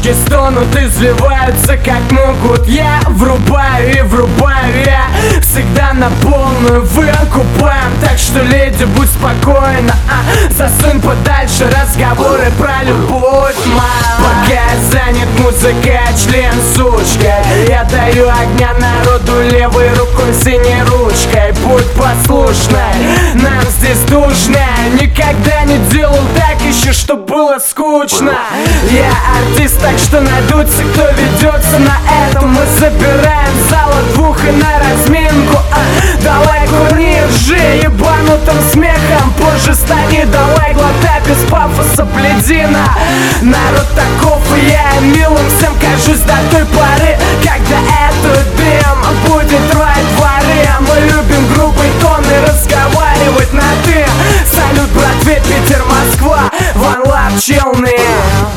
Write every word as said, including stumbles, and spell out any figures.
Девочки стонут и сливаются как могут. Я врубаю и врубаю, я всегда на полную выкупаем. Так что, леди, будь спокойна, а засунь подальше разговоры про любовь, мама. Пока я занят музыкой, а член сучкой, я даю огня народу левой рукой, синей ручкой. Будь послушной, нам здесь душно. Никогда не делал так еще, чтоб было скучно. Я артист, так что найдутся, кто ведется на этом. Мы собираем зала двух и на разминку, а давай курни, ржи ебанутым смехом. Позже стани, давай глотай без пафоса, блядина. Народ таков, и я милым всем кажусь до той поры, когда этот дым будет рвать дворы. А мы любим грубый тон и разговаривать на ты. Салют, братве, Питер, Москва, One Love, Челны.